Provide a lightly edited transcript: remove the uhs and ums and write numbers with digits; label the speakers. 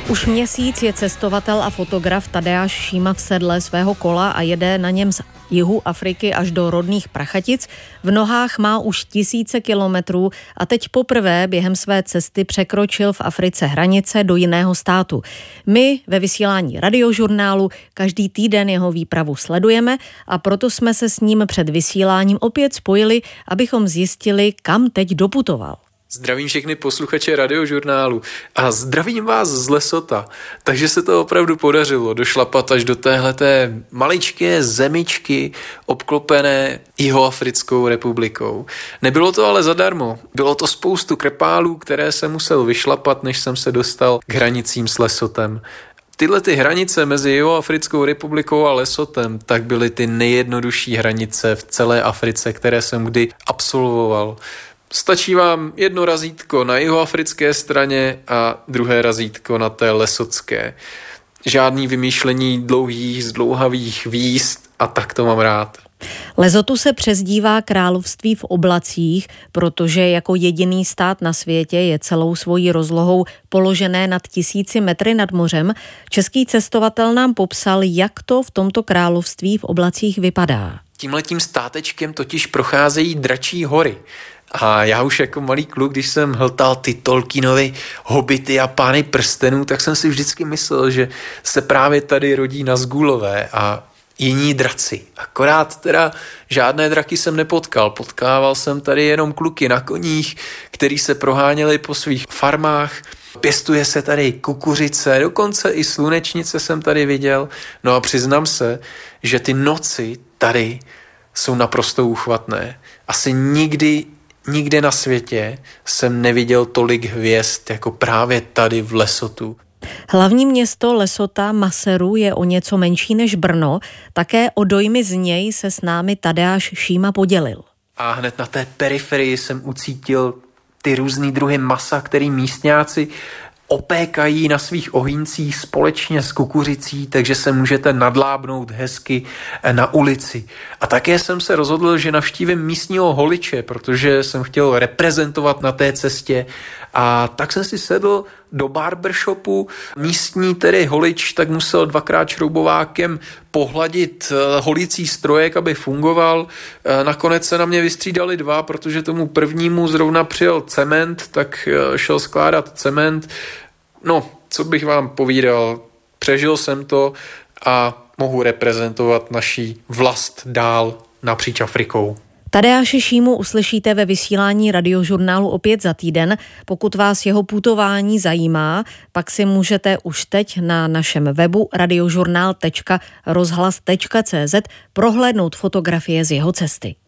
Speaker 1: Už měsíc je cestovatel a fotograf Tadeáš Šíma v sedle svého kola a jede na něm z jihu Afriky až do rodných Prachatic. V nohách má už tisíce kilometrů a teď poprvé během své cesty překročil v Africe hranice do jiného státu. My ve vysílání Radiožurnálu každý týden jeho výpravu sledujeme a proto jsme se s ním před vysíláním opět spojili, abychom zjistili, kam teď doputoval.
Speaker 2: Zdravím všechny posluchače Radiožurnálu a zdravím vás z Lesota. Takže se to opravdu podařilo došlapat až do téhleté maličké zemičky obklopené Jihoafrickou republikou. Nebylo to ale zadarmo. Bylo to spoustu krepálů, které jsem musel vyšlapat, než jsem se dostal k hranicím s Lesotem. Tyhle ty hranice mezi Jihoafrickou republikou a Lesotem tak byly ty nejjednodušší hranice v celé Africe, které jsem kdy absolvoval. Stačí vám jedno razítko na jihoafrické straně a druhé razítko na té lesotské. Žádný vymýšlení dlouhých, zdlouhavých výst a tak to mám rád.
Speaker 1: Lesotu se přezdívá království v oblacích, protože jako jediný stát na světě je celou svojí rozlohou položené nad 1000 metry nad mořem. Český cestovatel nám popsal, jak to v tomto království v oblacích vypadá.
Speaker 2: Tímhletím státečkem totiž procházejí Dračí hory. A já už jako malý kluk, když jsem hltal ty Tolkienovy Hobity a Pány prstenů, tak jsem si vždycky myslel, že se právě tady rodí Nazgûlové a jiní draci. Akorát teda žádné draky jsem nepotkal. Potkával jsem tady jenom kluky na koních, který se proháněli po svých farmách. Pěstuje se tady kukuřice, dokonce i slunečnice jsem tady viděl. No a přiznám se, že ty noci tady jsou naprosto úchvatné. Asi nikde na světě jsem neviděl tolik hvězd jako právě tady v Lesotu.
Speaker 1: Hlavní město Lesota, Maseru, je o něco menší než Brno. Také o dojmy z něj se s námi Tadeáš Šíma podělil.
Speaker 2: A hned na té periferii jsem ucítil ty různý druhy masa, který místňáci opékají na svých ohýncích společně s kukuřicí, takže se můžete nadlábnout hezky na ulici. A také jsem se rozhodl, že navštívím místního holiče, protože jsem chtěl reprezentovat na té cestě. A tak jsem si sedl do barbershopu. Místní tedy holič tak musel 2x šroubovákem pohladit holící strojek, aby fungoval. Nakonec se na mě vystřídali 2, protože tomu prvnímu zrovna přijel cement, tak šel skládat cement. No, co bych vám povídal, přežil jsem to a mohu reprezentovat naší vlast dál napříč Afrikou.
Speaker 1: Tadeáše Šímu uslyšíte ve vysílání Radiožurnálu opět za týden. Pokud vás jeho putování zajímá, pak si můžete už teď na našem webu radiožurnal.rozhlas.cz prohlédnout fotografie z jeho cesty.